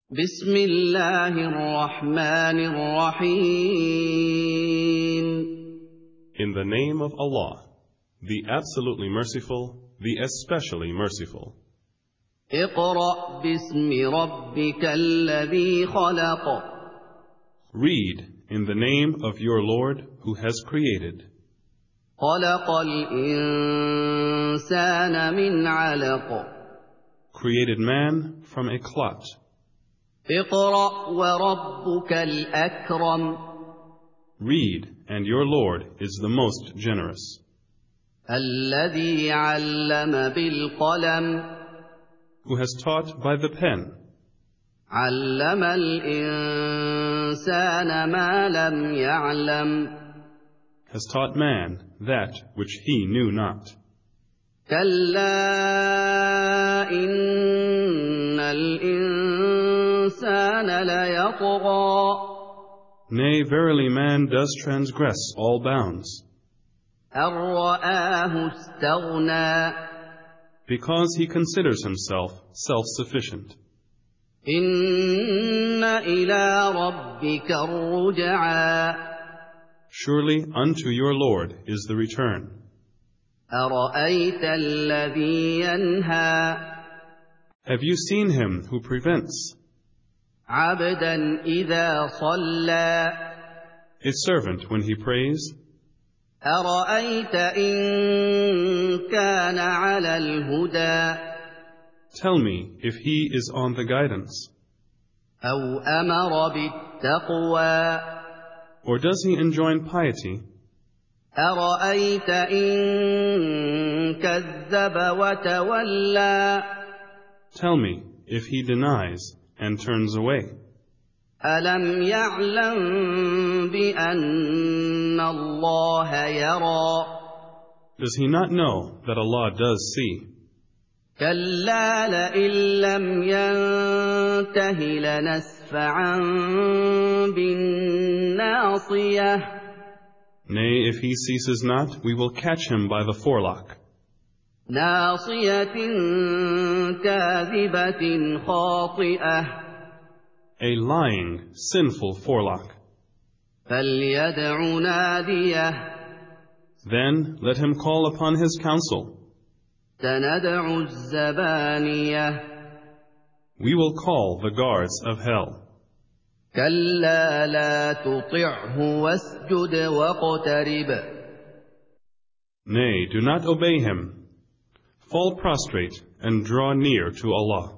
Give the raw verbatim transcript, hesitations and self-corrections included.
بسم الله الرحمن الرحيم. In the name of Allah, the absolutely merciful, the especially merciful. اقرأ باسم ربك الذي خلق. Read in the name of your Lord who has created. خلق الإنسان من علق. Created man from a clot. اقرأ وربك الأكرم. Read, and your Lord is the most generous. الذي علم بالقلم. Who has taught by the pen. علم الإنسان ما لم يعلم. Has taught man that which he knew not. كلا إن الإنسان ليطغى. Nay, verily man does transgress all bounds. أن رآه استغنى. Because he considers himself self-sufficient. إن إلى ربك الرجعى. Surely unto your Lord is the return. أرأيت الذي ينهى. Have you seen him who prevents? عبدا إذا صلى. A servant when he prays? أرأيت إن كان على الهدى. Tell me if he is on the guidance. أو أمر بالتقوى. Or does he enjoin piety? أرأيت إن كذب وتولى. Tell me if he denies and turns away. ألم يعلم بأن الله يرى. Does he not know that Allah does see? كلا لئن لم ينته لنسفعا بالناصية. Nay, if he ceases not, we will catch him by the forelock. ناصية كاذبة خاطئة. A lying, sinful forelock. فليدع ناديه. Then let him call upon his counsel. سندع الزبانية. We will call the guards of hell. كلا لا تطعه واسجد واقترب. Nay, do not obey him. Fall prostrate and draw near to Allah.